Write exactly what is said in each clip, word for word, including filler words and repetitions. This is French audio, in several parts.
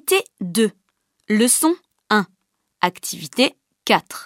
Activité deux. Leçon un. Activité quatre.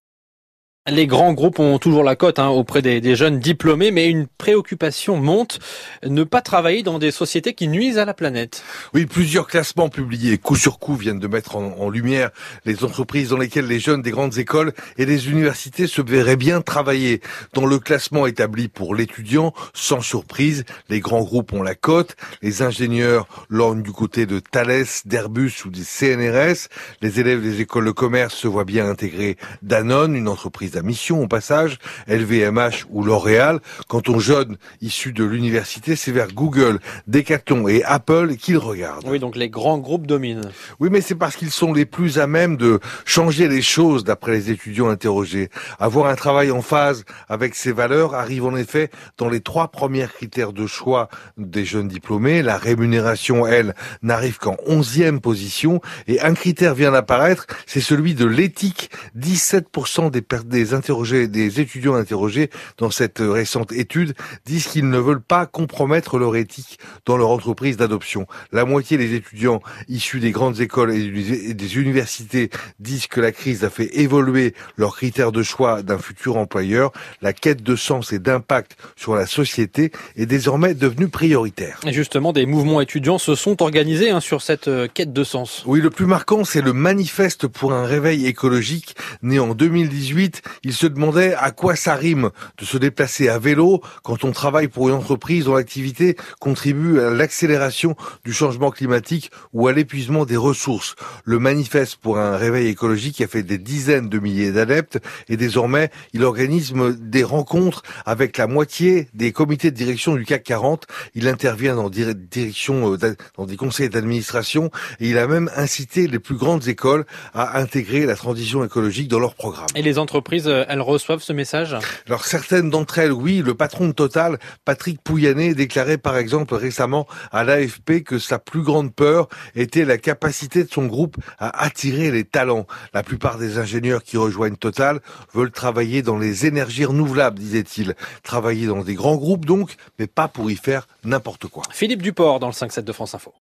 Les grands groupes ont toujours la cote hein, auprès des, des jeunes diplômés, mais une préoccupation monte, ne pas travailler dans des sociétés qui nuisent à la planète. Oui, plusieurs classements publiés coup sur coup viennent de mettre en, en lumière les entreprises dans lesquelles les jeunes des grandes écoles et des universités se verraient bien travailler. Dans le classement établi pour l'étudiant, sans surprise, les grands groupes ont la cote, les ingénieurs lorgnent du côté de Thales, d'Airbus ou des C N R S, les élèves des écoles de commerce se voient bien intégrer Danone, une entreprise à mission au passage, L V M H ou L'Oréal. Quant aux jeunes issus de l'université, c'est vers Google, Decathlon et Apple qu'ils regardent. Oui, donc les grands groupes dominent. Oui, mais c'est parce qu'ils sont les plus à même de changer les choses d'après les étudiants interrogés. Avoir un travail en phase avec ses valeurs arrive en effet dans les trois premiers critères de choix des jeunes diplômés. La rémunération, elle, n'arrive qu'en onzième position et un critère vient d'apparaître, c'est celui de l'éthique. dix-sept pour cent des, des interrogés, des étudiants interrogés dans cette récente étude disent qu'ils ne veulent pas compromettre leur éthique dans leur entreprise d'adoption. La moitié des étudiants issus des grandes écoles et des universités disent que la crise a fait évoluer leurs critères de choix d'un futur employeur. La quête de sens et d'impact sur la société est désormais devenue prioritaire. Et justement, des mouvements étudiants se sont organisés hein, sur cette euh, quête de sens. Oui, le plus marquant, c'est le manifeste pour un réveil écologique. Né en deux mille dix-huit, il se demandait à quoi ça rime de se déplacer à vélo quand on travaille pour une entreprise dont l'activité contribue à l'accélération du changement climatique ou à l'épuisement des ressources. Le manifeste pour un réveil écologique a fait des dizaines de milliers d'adeptes et désormais, il organise des rencontres avec la moitié des comités de direction du C A C quarante. Il intervient dans, direction, dans des conseils d'administration et il a même incité les plus grandes écoles à intégrer la transition écologique dans leur programme. Et les entreprises, elles reçoivent ce message ? Alors certaines d'entre elles, oui. Le patron de Total, Patrick Pouyanné, déclarait par exemple récemment à l'A F P que sa plus grande peur était la capacité de son groupe à attirer les talents. La plupart des ingénieurs qui rejoignent Total veulent travailler dans les énergies renouvelables, disait-il. Travailler dans des grands groupes donc, mais pas pour y faire n'importe quoi. Philippe Duport dans le cinq sept de France Info.